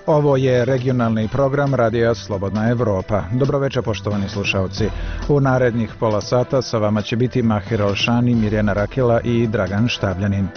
Ovo je regionalni program Radija Slobodna Evropa. Dobroveče, poštovani slušalci. U narednih pola sata sa vama će biti Mahir Olšani, Mirjana Rakela i Dragan Štabljanin.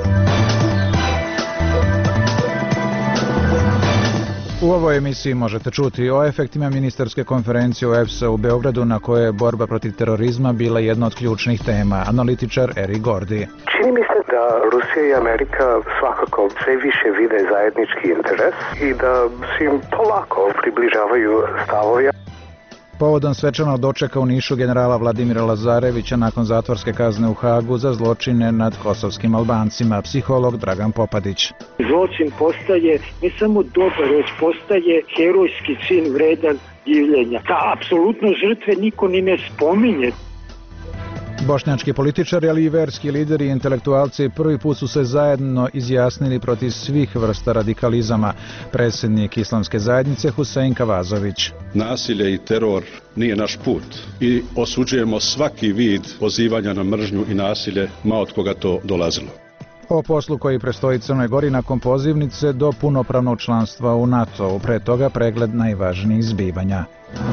U ovoj emisiji možete čuti o efektima ministarske konferencije OEBS-a u Beogradu, na kojoj je borba protiv terorizma bila jedna od ključnih tema. Analitičar Erik Gordi. Čini mi se da Rusija i Amerika svakako sve više vide zajednički interes i da se im polako približavaju stavovi. Povodom svečanog dočeka u Nišu generala Vladimira Lazarevića nakon zatvorske kazne u Hagu za zločine nad kosovskim Albancima, psiholog Dragan Popadić. Zločin postaje ne samo dobar, već postaje herojski čin vredan divljenja. Da, apsolutno žrtve niko ni ne spominje. Bošnjački političari, ali i verski lideri i intelektualci prvi put su se zajedno izjasnili protiv svih vrsta radikalizama. Predsjednik Islamske zajednice Husein Kavazović. Nasilje i teror nije naš put i osuđujemo svaki vid pozivanja na mržnju i nasilje, ma od koga to dolazilo. O poslu koji predstoji Crnoj Gori nakon pozivnice do punopravnog članstva u NATO. Pre toga pregled najvažnijih zbivanja.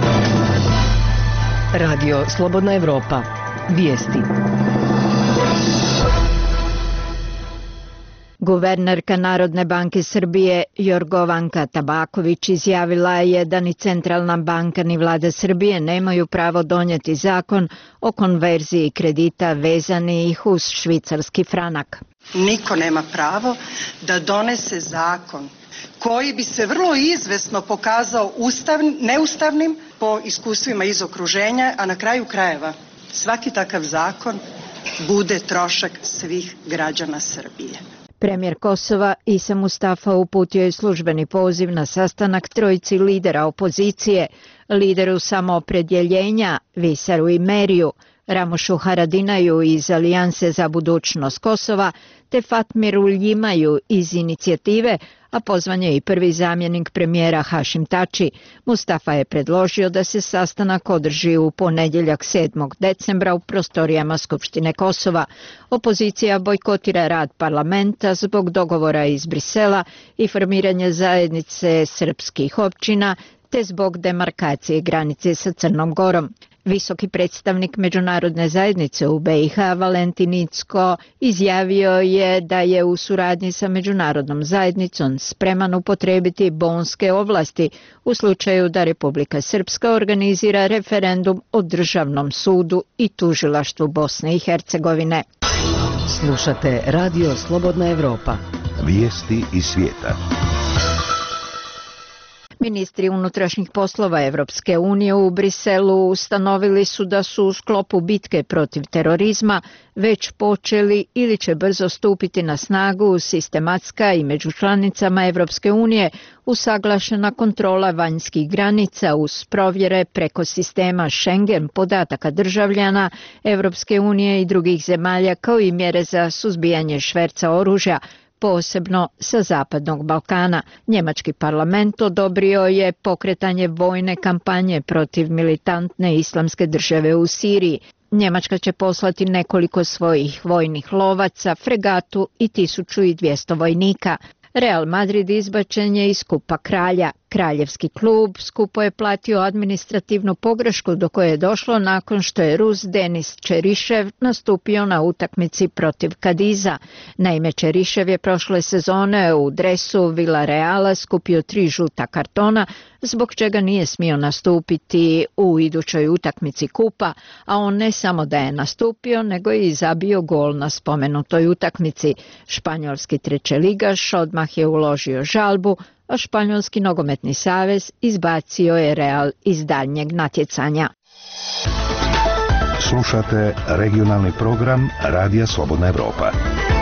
Radio Slobodna Evropa. Vijesti. Guvernerka Narodne banke Srbije Jorgovanka Tabaković izjavila je da ni Centralna banka ni vlada Srbije nemaju pravo donijeti zakon o konverziji kredita vezanih uz švicarski franak. Niko nema pravo da donese zakon koji bi se vrlo izvesno pokazao neustavnim po iskustvima iz okruženja, a na kraju krajeva svaki takav zakon bude trošak svih građana Srbije. Premijer Kosova Isa Mustafa uputio je službeni poziv na sastanak trojici lidera opozicije, lideru samoopredjeljenja Visaru i Meriju, Ramošu Haradinaju iz Alijanse za budućnost Kosova, te Fatmiru Ljimaju iz inicijative, a pozvan je i prvi zamjenik premijera Hašim Tači. Mustafa je predložio da se sastanak održi u ponedjeljak 7. decembra u prostorijama Skupštine Kosova. Opozicija bojkotira rad parlamenta zbog dogovora iz Brisela i formiranja zajednice srpskih općina, te zbog demarkacije granice sa Crnom Gorom. Visoki predstavnik međunarodne zajednice u BiH Valentin Incko izjavio je da je u suradnji sa međunarodnom zajednicom spreman upotrijebiti bonske ovlasti u slučaju da Republika Srpska organizira referendum o državnom sudu i tužilaštvu Bosne i Hercegovine. Slušate Radio Slobodna Evropa. Vijesti iz svijeta. Ministri unutrašnjih poslova Evropske unije u Briselu ustanovili su da su u sklopu bitke protiv terorizma već počeli ili će brzo stupiti na snagu sistematska i među članicama Evropske unije usaglašena kontrola vanjskih granica uz provjere preko sistema Schengen podataka državljana Evropske unije i drugih zemalja, kao i mjere za suzbijanje šverca oružja, posebno sa Zapadnog Balkana. Njemački parlament odobrio je pokretanje vojne kampanje protiv militantne islamske države u Siriji. Njemačka će poslati nekoliko svojih vojnih lovaca, fregatu i 1200 vojnika. Real Madrid izbačen je iz Kupa Kralja. Kraljevski klub skupo je platio administrativnu pogrešku do koje je došlo nakon što je Rus Denis Čerišev nastupio na utakmici protiv Kadiza. Naime, Čerišev je prošle sezone u dresu Villareala skupio 3 žuta kartona, zbog čega nije smio nastupiti u idućoj utakmici kupa, a on ne samo da je nastupio, nego je i zabio gol na spomenutoj utakmici. Španjolski trećeligaš odmah je uložio žalbu, a Španjolski nogometni savez izbacio je Real iz daljnjeg natjecanja. Slušate regionalni program Radija Slobodna Evropa.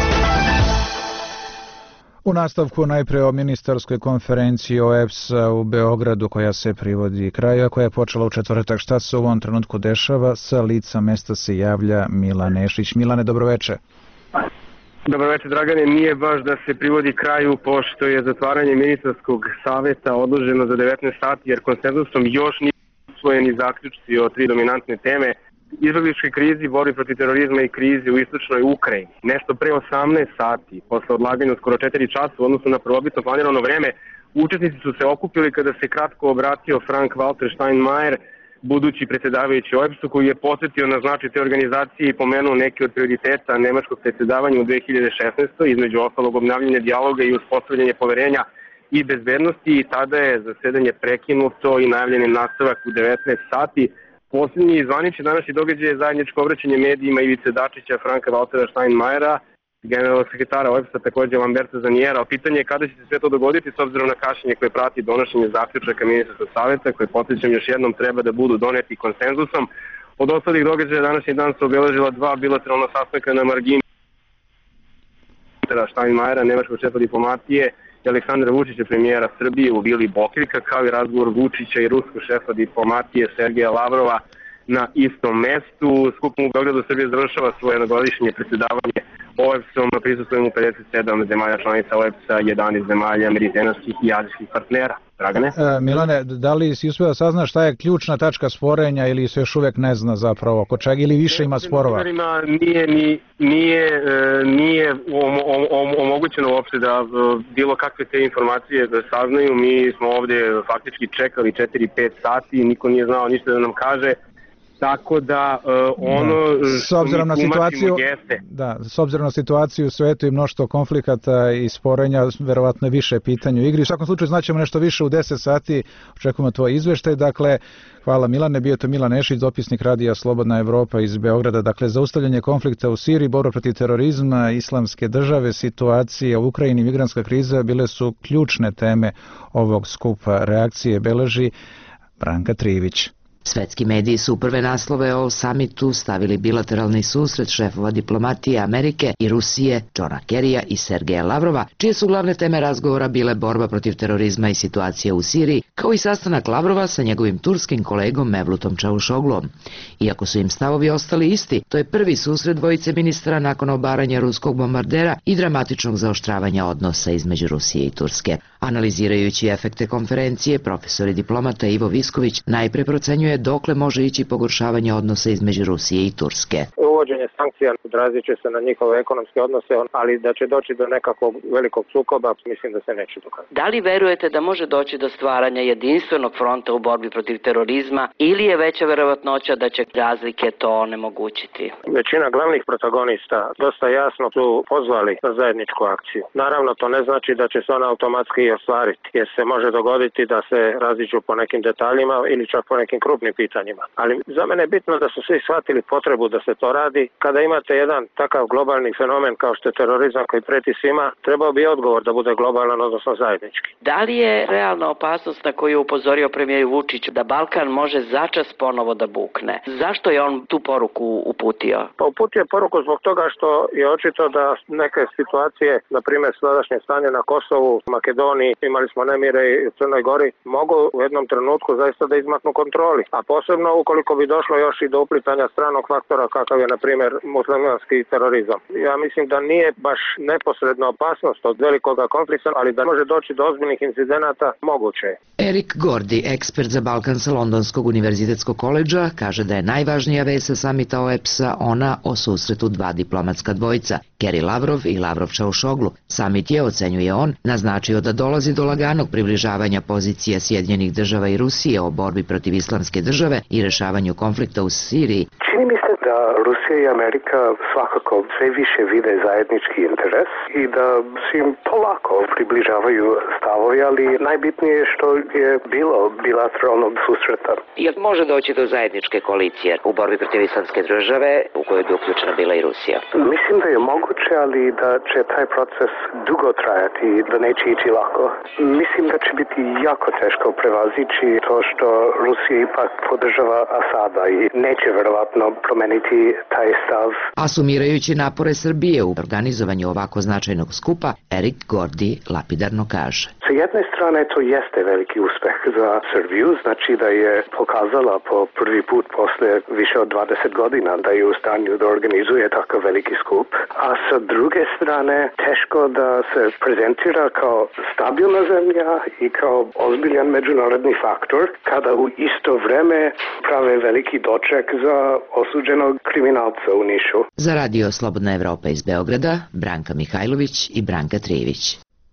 U nastavku najpre o ministarskoj konferenciji OEBS-a u Beogradu, koja se privodi kraju, a koja je počela u četvrtak. Šta se u ovom trenutku dešava? Sa lica mesta se javlja Milan Nešić. Milane, dobroveče. Dobro večer, Dragane. Nije baš da se privodi kraju, pošto je zatvaranje ministarskog saveta odloženo za 19 sati, jer konsenzusom još nisu usvojeni zaključci o 3 dominantne teme: izbjegličkoj krizi, borbi protiv terorizma i krizi u istočnoj Ukrajini. Nešto pre 18 sati, posle odlaganja skoro 4 časa u odnosu na prvobitno planirano vreme, Učesnici su se okupili kada se kratko obratio Frank-Walter Steinmeier, budući predsjedavajući OEBS-u, koji je podsjetio na značaj te organizacije i pomenuo neke od prioriteta nemačkog predsjedavanja u 2016. između ostalog obnavljanje dijaloga i uspostavljanje poverenja i bezbednosti, i tada je zasedanje prekinuto i najavljen je nastavak u 19 sati. Posljednji zvanični današnji događaj je zajedničko obraćanje medijima Ivice Dačića, Franka Valtera Steinmeiera, generalnog sekretara OEBS-a, također Lamberta Zanijera. Pitanje je kada će se sve to dogoditi s obzirom na kašnjenje koje prati donošenje zaključaka ministarskog saveta, koje, podsjećam još jednom, treba da budu doneti konsenzusom. Od ostalih događaja današnji dan su obeležila dva bilateralna sastanka na margini Steinmeiera, nemačkog šefa diplomatije, i Aleksandra Vučića, premijera Srbije, u Vili Bokeljka, kao i razgovor Vučića i ruskog šefa diplomatije Sergeja Lavrova na istom mestu. Skupom u Beogradu Srbije završava svoje jednogodišnje predsjedavanje OEBS-om, prisustvujem u 57 zemalja članica OEBS-a, 11 zemalja mediteranskih i azijskih partnera. Dragane? Milane, da li si uspio da saznaš šta je ključna tačka sporenja ili se još uvek ne zna zapravo oko čega, ili više ima sporova? Nije omogućeno uopšte da bilo kakve te informacije da saznaju. Mi smo ovde faktički čekali 4-5 sati, niko nije znao ništa da nam kaže. Tako da s obzirom na situaciju, s obzirom na situaciju u svetu i mnoštvo konflikata i sporenja, verovatno je više pitanja u igri. U svakom slučaju znaćemo nešto više u 10 sati, očekujemo tvoj izveštaj. Dakle, hvala Milane, bio to Milan Nešić, dopisnik Radija Slobodna Evropa iz Beograda. Dakle, zaustavljanje konflikta u Siriji, borba protiv terorizma, islamske države, situacija u Ukrajini, migrantska kriza bile su ključne teme ovog skupa. Reakcije beleži Branka Trivić. Svetski mediji su u prve naslove o samitu stavili bilateralni susret šefova diplomatije Amerike i Rusije, Johna Kerrya i Sergeja Lavrova, čije su glavne teme razgovora bile borba protiv terorizma i situacija u Siriji, kao i sastanak Lavrova sa njegovim turskim kolegom Mevlutom Čavuşoglom. Iako su im stavovi ostali isti, to je prvi susret dvojice ministara nakon obaranja ruskog bombardera i dramatičnog zaoštravanja odnosa između Rusije i Turske. Analizirajući efekte konferencije, profesor i diplomata Ivo Visković najpre procenjuje dokle može ići pogoršavanje odnosa između Rusije i Turske. Uvođenje sankcija odrazit će se na njihove ekonomske odnose, ali da će doći do nekakvog velikog sukoba, mislim da se neće dokazati. Da li verujete da može doći do stvaranja jedinstvenog fronta u borbi protiv terorizma ili je veća verovatnoća da će razlike to onemogućiti? Većina glavnih protagonista dosta jasno su pozvali na zajedničku akciju. Naravno, to ne znači da će se ona automatski i ostvariti, jer se može dogoditi da se raziđu po nekim detaljima ili čak po nekim krupnim pitanjima. Ali za mene je bitno da su svi shvatili potrebu da se to radi. Kada imate jedan takav globalni fenomen kao što je terorizam koji preti svima, trebao bi odgovor da bude globalan, odnosno zajednički. Da li je realna opasnost na koju je upozorio premijer Vučić da Balkan može začas ponovo da bukne? Zašto je on tu poruku uputio? Pa uputio je poruku zbog toga što je očito da neke situacije, na primjer sadašnje stanje na Kosovu, Makedoniji, imali smo nemire i u Crnoj Gori, mogu u jednom trenutku zaista da izmaknu kontroli. A posebno ukoliko bi došlo još i do uplitanja stranog faktora kakav je na primjer muslimanski terorizam. Ja mislim da nije baš neposredna opasnost od velikog konflikta, ali da može doći do ozbiljnih incidenata, moguće. Erik Gordi, ekspert za Balkan sa Londonskog univerzitetskog koledža, kaže da je najvažnija vest sa samita OEBS-a ona o susretu dva diplomatska dvojca, Kerry Lavrov i Lavrov Čavuşoglu. Samit je, ocenjuje on, naznačio da dolazi do laganog približavanja pozicija Sjedinjenih država i Rusije o borbi protiv islamske države i rešavanju konflikta u Siriji. Čini mi se da Rusija i Amerika svakako sve više vide zajednički interes i da se im polako približavaju stavovi, ali najbitnije je što je bilo bilateralnog susreta. Jer može doći do zajedničke koalicije u borbi protiv islamske države u kojoj bi uključena bila i Rusija? Mislim da je moguće, ali da će taj proces dugo trajati i da neće ići lako. Mislim da će biti jako teško prevazići to što Rusija ipak podržava Asada i neće verovatno promeniti taj stav. A sumirajući napore Srbije u organizovanju ovako značajnog skupa, Erik Gordi lapidarno kaže. Sa jedne strane to jeste veliki uspeh za Srbiju, znači da je pokazala po prvi put posle više od 20 godina da je u stanju da organizuje takav veliki skup, a sa druge strane teško da se prezentira kao stabilna zemlja i kao ozbiljan međunarodni faktor kada u isto vreme prave veliki doček za osuđenog kriminalca u Nišu. Za Radio Slobodna Evropa iz Beograda, Branka Mihajlović i Branka Trivić.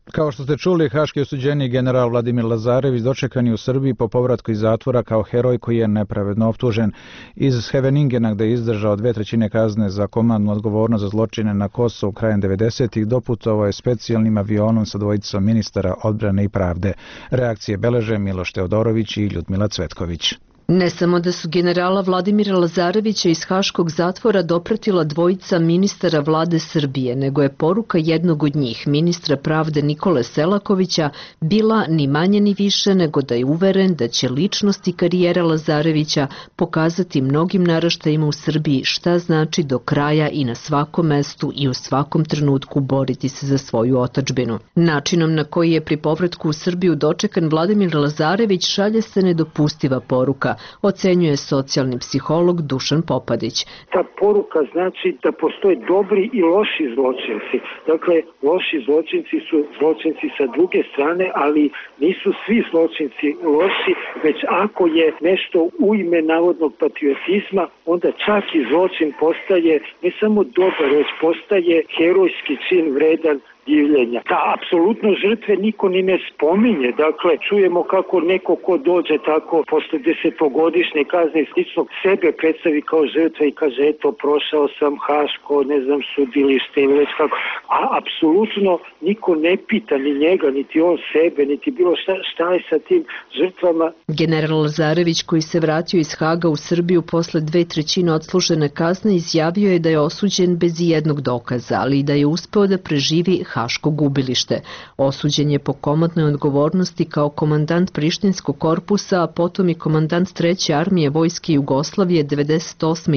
Kao što ste čuli, haški osuđeni general Vladimir Lazarević dočekan je u Srbiji po povratku iz zatvora kao heroj koji je nepravedno optužen. Iz Heveningena, gde je izdržao 2/3 kazne za komandnu odgovornost za zločine na Kosovu krajem 90-ih, doputovao je specijalnim avionom sa dvojicom ministara odbrane i pravde. Reakcije beleže Miloš Teodorović i Ljudmila Cvetković. Ne samo da su generala Vladimira Lazarevića iz haškog zatvora dopratila dvojica ministara vlade Srbije, nego je poruka jednog od njih, ministra pravde Nikole Selakovića, bila ni manje ni više nego da je uveren da će ličnost i karijera Lazarevića pokazati mnogim naraštajima u Srbiji šta znači do kraja i na svakom mestu i u svakom trenutku boriti se za svoju otadžbinu. Načinom na koji je pri povratku u Srbiju dočekan Vladimir Lazarević šalje se nedopustiva poruka, ocenjuje socijalni psiholog Dušan Popadić. Ta poruka znači da postoje dobri i loši zločinci. Dakle, loši zločinci su zločinci sa druge strane, ali nisu svi zločinci loši, već ako je nešto u ime navodnog patriotizma, onda čak i zločin postaje ne samo dobar, već postaje herojski čin vredan divljenja. Da, apsolutno žrtve niko ni ne spominje. Dakle, čujemo kako neko ko dođe tako posle 10-godišnje kazne i sličnog sebe predstavi kao žrtve i kaže, eto, prošao sam haško, ne znam, sudilište ili već kako. A apsolutno niko ne pita ni njega, niti on sebe, niti bilo šta je sa tim žrtvama. General Lazarević, koji se vratio iz Haga u Srbiju posle 2/3 odslužene kazne, izjavio je da je osuđen bez ijednog dokaza, ali i da je uspeo da preživi haško gubilište. Osuđen je po komandnoj odgovornosti kao komandant Prištinskog korpusa, a potom i komandant 3. armije Vojske Jugoslavije 98. i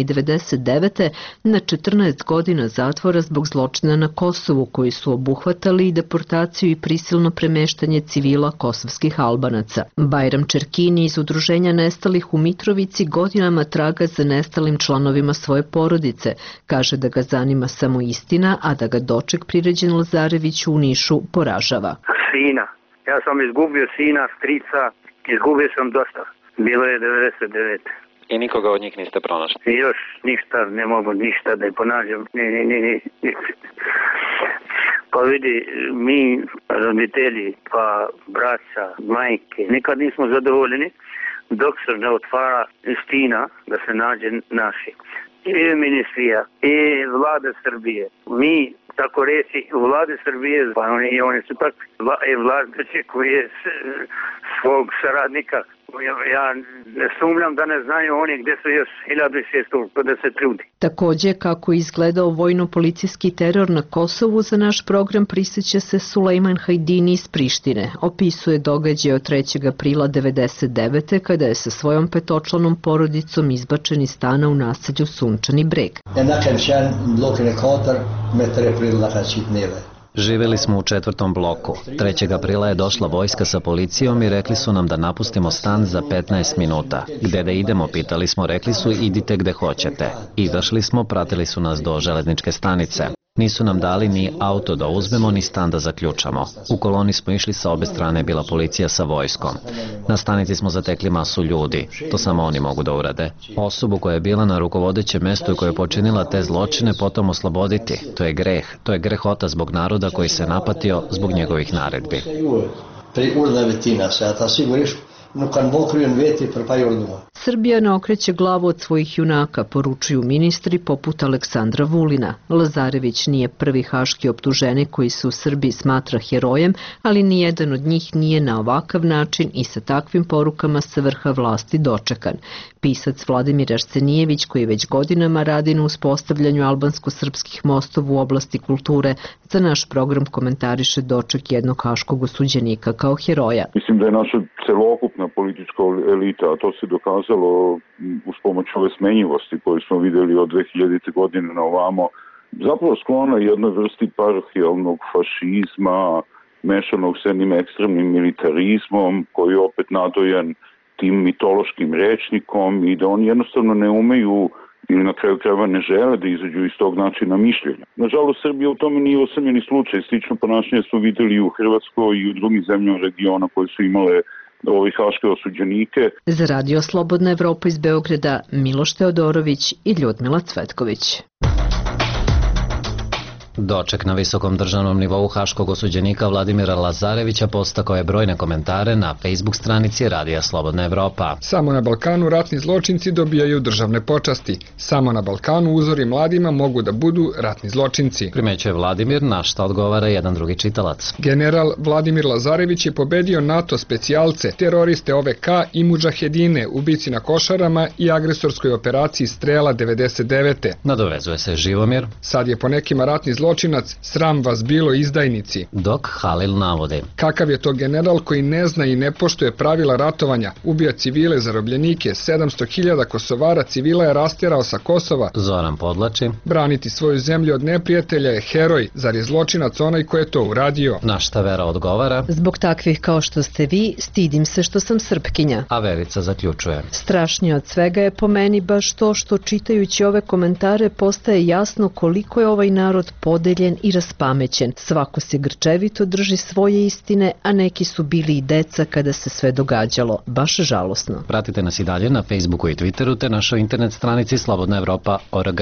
99. na 14 godina zatvora zbog zločina na Kosovu, koji su obuhvatali i deportaciju i prisilno premeštanje civila kosovskih Albanaca. Bajram Čerkini iz Udruženja nestalih u Mitrovici godinama traga za nestalim članovima svoje porodice. Kaže da ga zanima samo istina, a da ga doček priređen Lazarević u Nišu poražava. Sina. Ja sam izgubio sina, strica, izgubio sam dosta. Bilo je 99. I nikoga od njih niste pronašli? Još ništa, ne mogu ništa da je ponađam. Ne. Pa vidi, mi roditelji, pa braća, majke, nikad nismo zadovoljeni dok se ne otvara istina da se nađe naši. I ministrija, i vlada Srbije. Mi, tako reći, u vlade Srbije, oni su tako vladači koji je svog saradnika. Ja ne sumnjam da ne znaju oni gdje su još 1650 ljudi. Takođe, kako je izgledao vojno-policijski teror na Kosovu, za naš program prisjeća se Sulejman Hajdini iz Prištine. Opisuje događaj od 3. aprila 99. kada je sa svojom petočlanom porodicom izbačen iz stana u naselju Sunčani Breg. Živjeli smo u 4. bloku. 3. aprila je došla vojska sa policijom i rekli su nam da napustimo stan za 15 minuta. Gde da idemo, pitali smo, rekli su idite gde hoćete. Izašli smo, pratili su nas do železničke stanice. Nisu nam dali ni auto da uzmemo, ni stan da zaključamo. U koloni smo išli, sa obe strane bila policija sa vojskom. Na stanici smo zatekli masu ljudi. To samo oni mogu da urade. Osobu koja je bila na rukovodećem mestu i koja je počinila te zločine potom osloboditi. To je greh. To je grehota zbog naroda koji se napatio zbog njegovih naredbi. Srbija ne okreće glavu od svojih junaka, poručuju ministri poput Aleksandra Vulina. Lazarević nije prvi haški optuženik koji se u Srbiji smatra herojem, ali nijedan od njih nije na ovakav način i sa takvim porukama sa vrha vlasti dočekan. Pisac Vladimir Arsenijević, koji već godinama radi na uspostavljanju albansko-srpskih mostova u oblasti kulture, za naš program komentariše doček jednog haškog osuđenika kao heroja. Mislim da je naša celokupna politička elita, a to se dokazalo uz pomoć ove smenjivosti koju smo videli od 2000. godine na ovamo, zapravo sklona jednoj vrsti parohijalnog fašizma, mešanog s jednim ekstremnim militarizmom, koji je opet nadojan tim mitološkim rečnikom i da oni jednostavno ne umeju ili na kraju krajeva ne žele da izađu iz tog načina mišljenja. Nažalost, Srbija u tome nije osamljeni slučaj. Slično ponašanje smo videli i u Hrvatskoj i u drugim zemljama regiona koje su imale haške osuđenike. Za Radio Slobodna Evropa iz Beograda, Miloš Teodorović i Ljudmila Cvetković. Doček na visokom državnom nivou haškog osuđenika Vladimira Lazarevića postakao je brojne komentare na Facebook stranici Radija Slobodna Evropa. Samo na Balkanu ratni zločinci dobijaju državne počasti. Samo na Balkanu uzori mladima mogu da budu ratni zločinci. Primećuje Vladimir, na šta odgovara jedan drugi čitalac. General Vladimir Lazarević je pobedio NATO specijalce, teroriste OVK i mudžahedine u bici na Košarama i agresorskoj operaciji Strela 99. Nadovezuje se Živomir. Sad je po nekima ratni zločinac, sram vas bilo izdajnici. Dok Halil navodi. Kakav je to general koji ne zna i ne poštuje pravila ratovanja, ubija civile, zarobljenike, 700.000 Kosovara civila je rastjerao sa Kosova. Zoran podlači. Braniti svoju zemlju od neprijatelja je heroj, zar je zločinac onaj ko je to uradio? Na šta Vera odgovara. Zbog takvih kao što ste vi, stidim se što sam Srpkinja. A Verica zaključuje. Strašnije od svega je po meni baš to što čitajući ove komentare postaje jasno koliko je ovaj narod podeljen i raspamećen. Svako se grčevito drži svoje istine, a neki su bili i deca kada se sve događalo. Baš žalosno. Pratite nas i dalje na Facebooku i Twitteru te našoj internet stranici slobodnaevropa.org.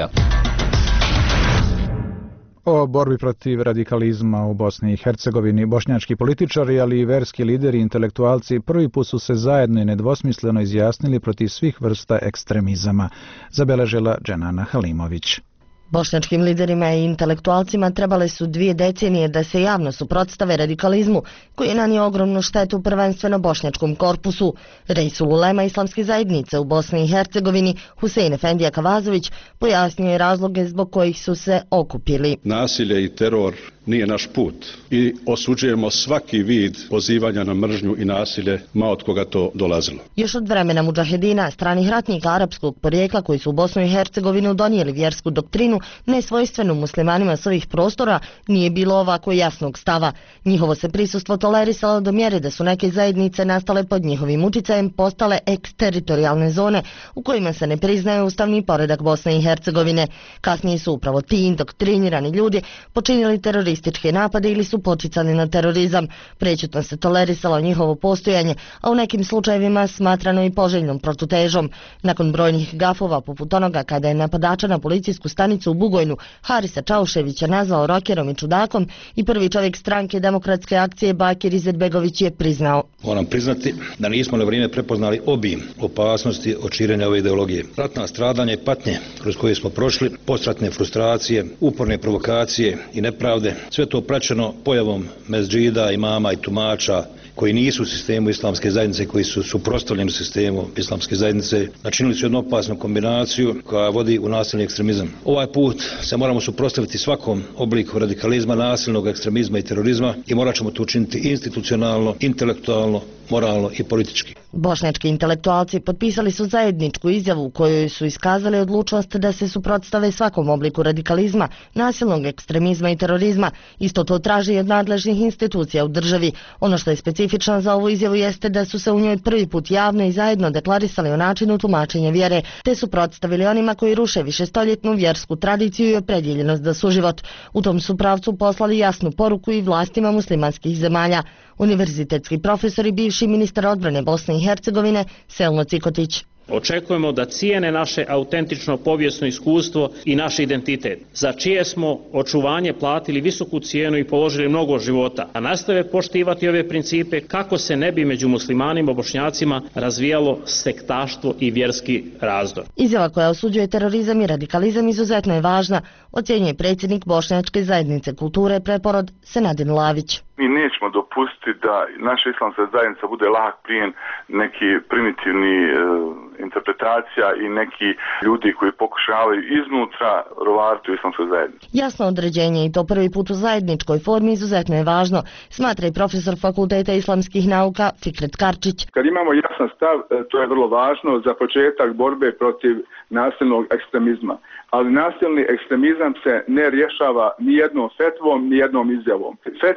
O borbi protiv radikalizma u Bosni i Hercegovini bošnjački političari, ali i verski lideri i intelektualci prvi put su se zajedno i nedvosmisleno izjasnili protiv svih vrsta ekstremizama, zabeležila Dženana Halimović. Bošnjačkim liderima i intelektualcima trebale su 2 decenije da se javno suprotstave radikalizmu, koji je nanio ogromnu štetu prvenstveno bošnjačkom korpusu. Reisul ulema islamske zajednice u Bosni i Hercegovini, Husein Efendija Kavazović, pojasnio je razloge zbog kojih su se okupili. Nasilje i teror nije naš put i osuđujemo svaki vid pozivanja na mržnju i nasilje, ma od koga to dolazilo. Još od vremena mudžahedina, stranih ratnika arapskog porijekla koji su u Bosnu i Hercegovinu donijeli vjersku doktrinu nesvojstvenu muslimanima s ovih prostora, nije bilo ovako jasnog stava. Njihovo se prisustvo tolerisalo do mjere da su neke zajednice nastale pod njihovim uticajem postale eksteritorijalne zone u kojima se ne priznaje ustavni poredak Bosne i Hercegovine. Kasnije su upravo ti indoktrinirani ljudi počinili terorističke napade ili su poticali na terorizam. Prećutno se tolerisalo njihovo postojanje, a u nekim slučajevima smatrano i poželjnom protutežom. Nakon brojnih gafova, poput onoga kada je napadača na policijsku stanicu u Bugojnu Harisa Čauševića nazvao rokerom i čudakom, i prvi čovjek stranke Demokratske akcije Bakir Izetbegović je priznao. Moram priznati da nismo na vrijeme prepoznali obim opasnosti od širenja ove ideologije. Ratna stradanja i patnje kroz koje smo prošli, postratne frustracije, uporne provokacije i nepravde, sve to praćeno pojavom mezđida, imama i tumača koji nisu u sistemu islamske zajednice, koji su suprotstavljeni sistemu islamske zajednice, načinili su jednu opasnu kombinaciju koja vodi u nasilni ekstremizam. Ovaj put se moramo suprotstaviti svakom obliku radikalizma, nasilnog ekstremizma i terorizma i morat ćemo to učiniti institucionalno, intelektualno, moralno i politički. Bošnjački intelektualci potpisali su zajedničku izjavu u kojoj su iskazali odlučnost da se suprotstave svakom obliku radikalizma, nasilnog ekstremizma i terorizma. Isto to traži i od nadležnih institucija u državi. Ono što je specifično za ovu izjavu jeste da su se u njoj prvi put javno i zajedno deklarisali o načinu tumačenja vjere, te suprotstavili onima koji ruše višestoljetnu vjersku tradiciju i opredjeljenost za suživot. U tom su pravcu poslali jasnu poruku i vlastima muslimanskih zemalja. Univerzitetski profesor i bivši ministar odbrane Bosne i Hercegovine Selmo Cikotić. Očekujemo da cijene naše autentično povijesno iskustvo i naš identitet, za čije smo očuvanje platili visoku cijenu i položili mnogo života, a nastave poštivati ove principe kako se ne bi među muslimanima i bošnjacima razvijalo sektaštvo i vjerski razdor. Izjava koja osuđuje terorizam i radikalizam izuzetno je važna, ocjenjuje predsjednik Bošnjačke zajednice kulture Preporod Senadin Lavić. Mi nećemo dopustiti da naša islamska zajednica bude lahak plijen neki primitivni interpretacija i neki ljudi koji pokušavaju iznutra rovariti u islamskoj zajednici. Jasno određenje i to prvi put u zajedničkoj formi izuzetno je važno, smatra i profesor Fakulteta islamskih nauka Fikret Karčić. Kad imamo jasan stav, to je vrlo važno za početak borbe protiv nasilnog ekstremizma. Ali nasilni ekstremizam se ne rješava ni jednom fetvom, ni jednom izjavom. Fetve i izjave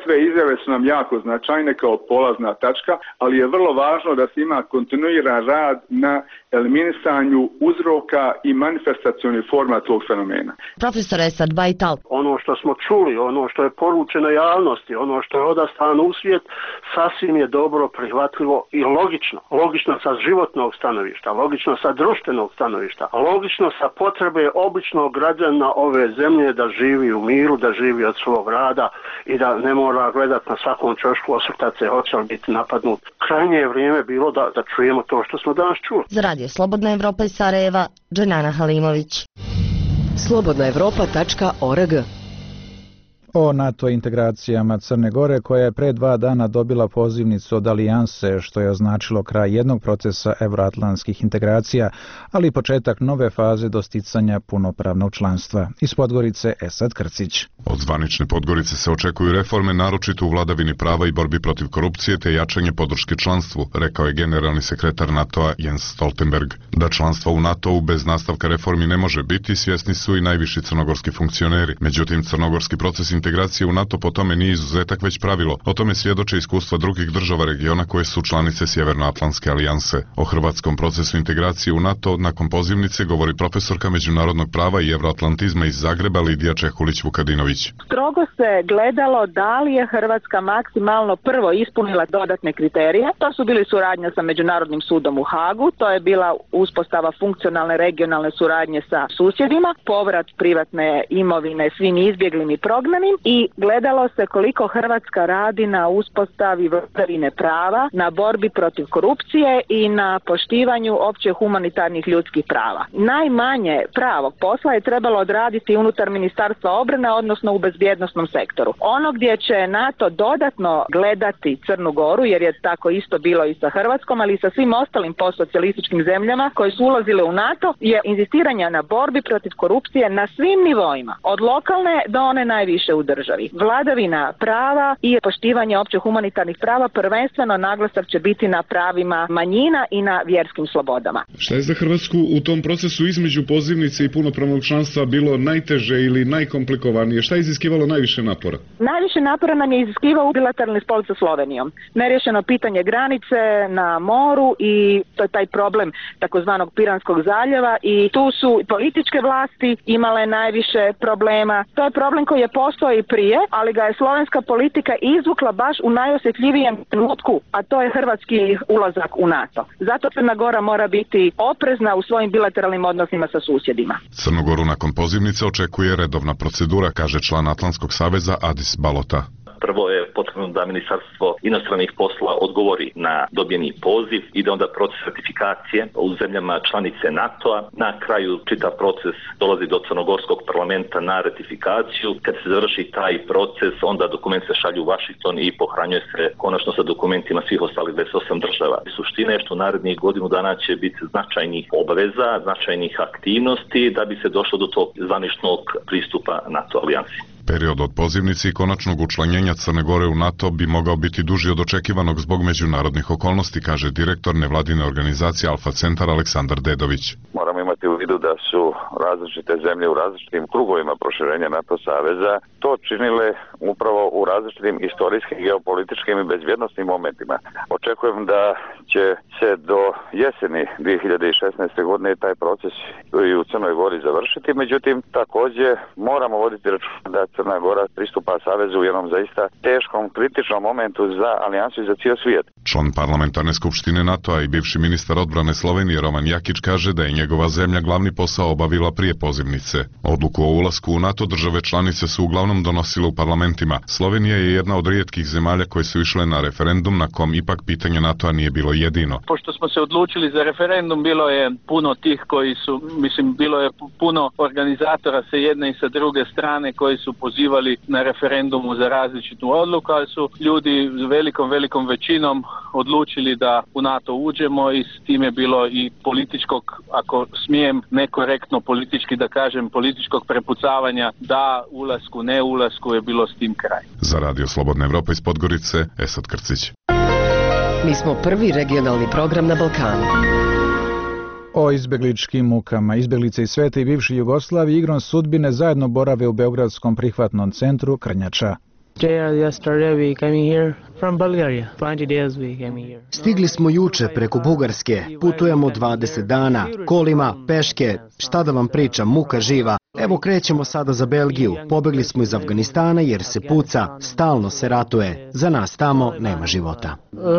države su nam jako značajne kao polazna tačka, ali je vrlo važno da se ima kontinuiran rad na eliminisanju uzroka i manifestacionih forma tog fenomena. Profesor Esad Bajtal. Ono što smo čuli, ono što je poručeno javnosti, ono što je odaslano u svijet, sasvim je dobro, prihvatljivo i logično. Logično sa životnog stanovišta, logično sa društvenog stanovišta, logično sa potrebe običnog građana ove zemlje da živi u miru, da živi od svog rada i da ne mora gledati na svakom čošku, osvrtati se, hoće li biti napadnut. Krajnje je vrijeme bilo da čujemo to što smo danas čuli. Za Radio Slobodna Evropa iz Sarajeva, Dženana Halimović. slobodnaevropa.org. O NATO integracijama Crne Gore, koja je pre 2 dana dobila pozivnicu od Alijanse, što je označilo kraj jednog procesa evroatlantskih integracija, ali i početak nove faze dosticanja punopravnog članstva. Iz Podgorice Esad Krcić. Od zvanične Podgorice se očekuju reforme, naročito u vladavini prava i borbi protiv korupcije te jačanje podrške članstvu, rekao je generalni sekretar NATO-a Jens Stoltenberg. Da članstva u NATO-u bez nastavka reformi ne može biti, svjesni su i najviši crnogorski funkcioneri. Međutim, crnogorski proces integracije u NATO po tome nije izuzetak već pravilo. O tome svjedoče iskustva drugih država regiona koje su članice Sjevernoatlantske alijanse. O hrvatskom procesu integracije u NATO nakon pozivnice govori profesorka međunarodnog prava i evroatlantizma iz Zagreba Lidija Čehulić-Vukadinović. Strogo se gledalo da li je Hrvatska maksimalno prvo ispunila dodatne kriterije. To su bili suradnja sa Međunarodnim sudom u Hagu, to je bila uspostava funkcionalne regionalne suradnje sa susjedima, povrat privatne imovine svim izbjeglim i prognanim i gledalo se koliko Hrvatska radi na uspostavi vladavine prava, na borbi protiv korupcije i na poštivanju opće humanitarnih ljudskih prava. Najmanje pravog posla je trebalo odraditi unutar Ministarstva obrane, odnosno u bezbjednosnom sektoru. Ono gdje će NATO dodatno gledati Crnu Goru, jer je tako isto bilo i sa Hrvatskom, ali i sa svim ostalim postsocijalističkim zemljama koje su ulazile u NATO, je inzistiranje na borbi protiv korupcije na svim nivoima, od lokalne do one najviše u državi. Vladavina prava i poštivanje opće humanitarnih prava, prvenstveno naglasak će biti na pravima manjina i na vjerskim slobodama. Šta je za Hrvatsku u tom procesu između pozivnice i punopravnog članstva bilo najteže ili najkomplikovanije? Šta je iziskivalo najviše napora? Najviše napora nam je iziskivao bilateralni spor sa Slovenijom. Nerješeno pitanje granice na moru i to je taj problem takozvanog Piranskog zaljeva i tu su političke vlasti imale najviše problema. To je problem koji je postojao i prije, ali ga je slovenska politika izvukla baš u najosjetljivijem trenutku, a to je hrvatski ulazak u NATO. Zato Crna Gora mora biti oprezna u svojim bilateralnim odnosima sa susjedima. Crnogoru nakon pozivnice očekuje redovna procedura, kaže član Atlantskog saveza Adis Balota. Prvo je potrebno da Ministarstvo inostranih poslova odgovori na dobijeni poziv i da onda proces ratifikacije u zemljama članice NATO-a. Na kraju čitav proces dolazi do crnogorskog parlamenta na ratifikaciju. Kad se završi taj proces, onda dokument se šalju u Washington i pohranjuje se konačno sa dokumentima svih ostalih 28 država. Suština je što narednih godinu dana će biti značajnih obaveza, značajnih aktivnosti da bi se došlo do tog zvaničnog pristupa NATO alijansi. Period od pozivnice i konačnog učlanjenja Crne Gore u NATO bi mogao biti duži od očekivanog zbog međunarodnih okolnosti, kaže direktor nevladine organizacije Alfa Centar Aleksandar Dedović. Moramo imati u vidu da su različite zemlje u različitim krugovima proširenja NATO saveza to činile upravo u različitim istorijskim, geopolitičkim i bezbjednosnim momentima. Očekujem da će se do jeseni 2016. godine taj proces i u Crnoj Gori završiti, međutim također moramo voditi računa da Crna Gora pristupa savezu u jednom zaista teškom, kritičnom momentu za alijansu i za cijel svijet. Član parlamentarne skupštine NATO-a i bivši ministar odbrane Slovenije Roman Jakić kaže da je njegova zemlja glavni posao obavila prije pozivnice. Odluku o ulasku u NATO države članice su uglavnom donosile u parlamentima. Slovenija je jedna od rijetkih zemalja koje su išle na referendum na kom ipak pitanje NATO-a nije bilo jedino. Pošto smo se odlučili za referendum, bilo je puno tih koji su, bilo je puno organizatora sa jedne i sa druge strane koji su pozivali na referendumu za različitu odluku, ali su ljudi velikom većinom odlučili da u NATO uđemo i s tim je bilo i političkog, ako smijem nekorektno politički da kažem, političkog prepucavanja da ulasku, ne ulasku je bilo s tim kraj. Za Radio Slobodna Evropa iz Podgorice, Esad Krcić. Mi smo prvi regionalni program na Balkanu. O izbjegličkim mukama. Izbjeglice iz sveta i bivše Jugoslavije igrom sudbine zajedno borave u beogradskom prihvatnom centru Krnjača. Stigli smo juče preko Bugarske, putujemo 20 dana, kolima, peške, šta da vam pričam, muka živa. Evo krećemo sada za Belgiju, pobegli smo iz Afganistana jer se puca, stalno se ratuje, za nas tamo nema života.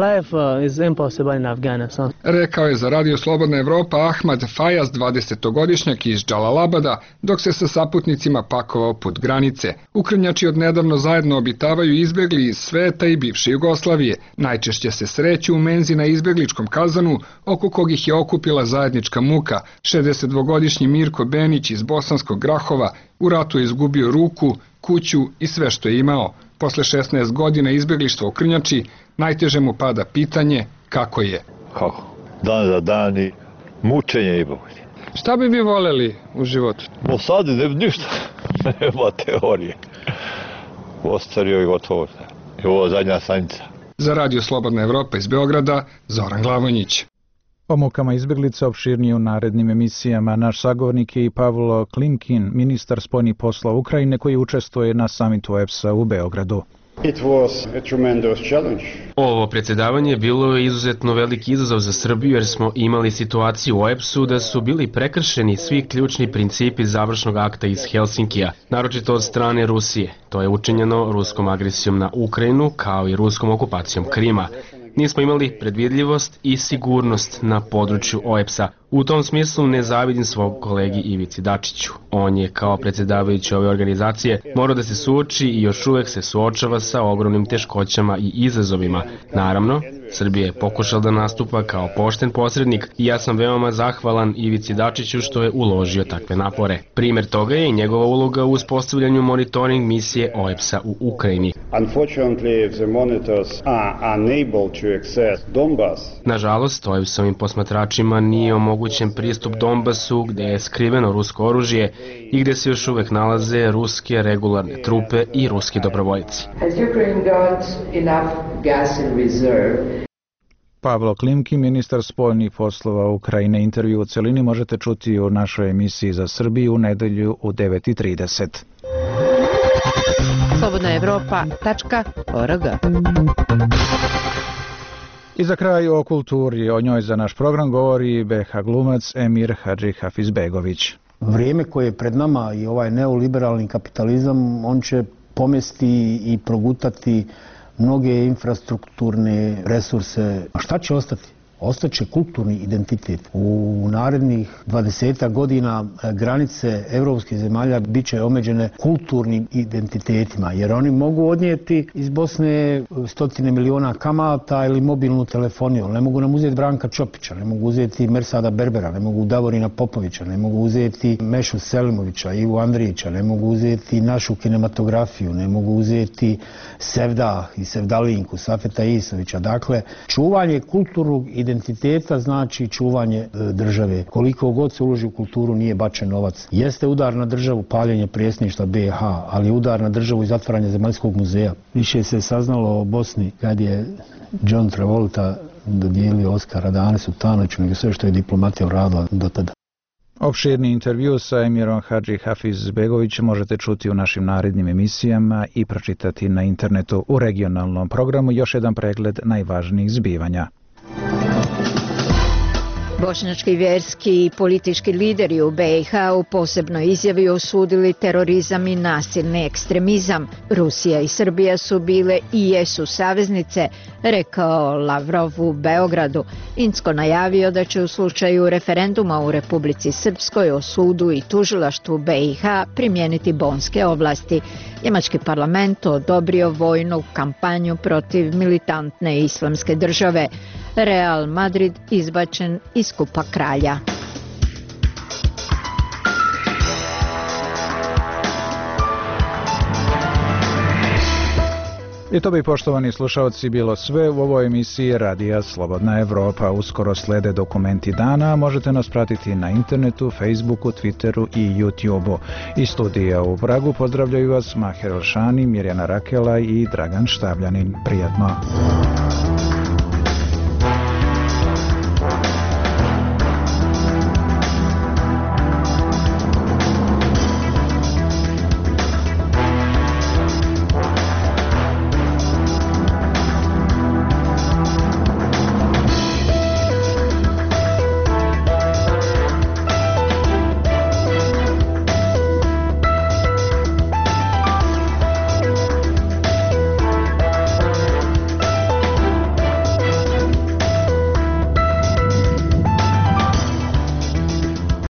Rekao je za Radio Slobodna Evropa Ahmad Fajaz, 20-godišnjak iz Džalalabada, dok se sa saputnicima pakovao put granice. Ukrnjači odnedavno zajedno obitavaju izbjegli iz sveta i bivše Jugoslavije. Najčešće se sreću u menzi na izbjegličkom kazanu, oko kog ih je okupila zajednička muka. 62-godišnji Mirko Benić iz Bosanskog Grahova u ratu je izgubio ruku, kuću i sve što je imao. Posle 16 godina izbjeglištva u Krnjači, najteže mu pada pitanje kako je. Kako? Dan za dan i mučenje i bolje. Šta bi vi voljeli u životu? Sad ništa, nema teorije. Ostario i gotovo. I ovo zadnja stanica. Za Radio Slobodna Evropa iz Beograda, Zoran Glavonjić. O mukama izbjeglica opširnije u narednim emisijama. Naš sagovornik je i Pavlo Klimkin, ministar spoljnih poslova Ukrajine, koji učestvuje na samitu OEBS-a u Beogradu. Ovo predsjedavanje bilo je izuzetno veliki izazov za Srbiju jer smo imali situaciju u OEBS-u da su bili prekršeni svi ključni principi završnog akta iz Helsinkija, naročito od strane Rusije. To je učinjeno ruskom agresijom na Ukrajinu kao i ruskom okupacijom Krima. Nismo imali predvidljivost i sigurnost na području OEBS-a. U tom smislu ne zavidim svog kolegi Ivici Dačiću. On je kao predsjedavajući ove organizacije morao da se suoči i još uvek se suočava sa ogromnim teškoćama i izazovima. Naravno, Srbija je pokušala da nastupa kao pošten posrednik i ja sam veoma zahvalan Ivici Dačiću što je uložio takve napore. Primjer toga je i njegova uloga u uspostavljanju monitoring misije OEBS-a u Ukrajini. Nažalost, OEBS-ovim posmatračima nije omogućen pristup Donbasu gde je skriveno rusko oružje i gde se još uvek nalaze ruske regularne trupe i ruski dobrovoljci. Pavlo Klimkin, ministar spoljnih poslova Ukrajine. Intervju u celini možete čuti u našoj emisiji za Srbiju u nedelju u 9:30. slobodnaevropa.org. I za kraj o kulturi, o njoj za naš program govori BH glumac Emir Hadži Hafizbegović. Vrijeme koje je pred nama i ovaj neoliberalni kapitalizam, on će pomesti i progutati mnoge infrastrukturne resurse. A šta će ostati? Ostaće kulturni identitet. U narednih 20 godina granice evropskih zemalja bit će omeđene kulturnim identitetima, jer oni mogu odnijeti iz Bosne 100 miliona kamata ili mobilnu telefoniju. Ne mogu nam uzeti Branka Čopića, ne mogu uzeti Mersada Berbera, ne mogu Davorina Popovića, ne mogu uzeti Mešu Selimovića, Ivu Andrijića, ne mogu uzeti našu kinematografiju, ne mogu uzeti Sevda i Sevdalinku, Safeta Isovića. Dakle, čuvanje kulturnog identiteta znači čuvanje države. Koliko god se uloži u kulturu nije bačen novac. Jeste udar na državu paljenje predsjedništva BiH, ali udar na državu i zatvaranje Zemaljskog muzeja. Više se saznalo o Bosni kad je John Travolta dodijelio Oskara Danesu Tanoviću nego sve što je diplomatija uradila do tada. Opširni intervju sa Emirom Hadži Hafizbegovićem možete čuti u našim narednim emisijama i pročitati na internetu. U regionalnom programu još jedan pregled najvažnijih zbivanja. Bošnjački vjerski i politički lideri u BiH u posebnoj izjavi osudili terorizam i nasilni ekstremizam. Rusija i Srbija su bile i jesu saveznice, rekao Lavrov u Beogradu. Incko najavio da će u slučaju referenduma u Republici Srpskoj o sudu i tužilaštvu BiH primijeniti bonske ovlasti. Njemački parlament odobrio vojnu kampanju protiv militantne islamske države. Real Madrid izbačen iz Kupa kralja. I to bi, poštovani slušalci, bilo sve u ovoj emisiji Radija Slobodna Evropa. Uskoro slede dokumenti dana, možete nas pratiti na internetu, Facebooku, Twitteru i YouTubeu. Iz studija u Pragu pozdravljaju vas Maher Elšani, Mirjana Rakela i Dragan Štavljanin. Prijatno!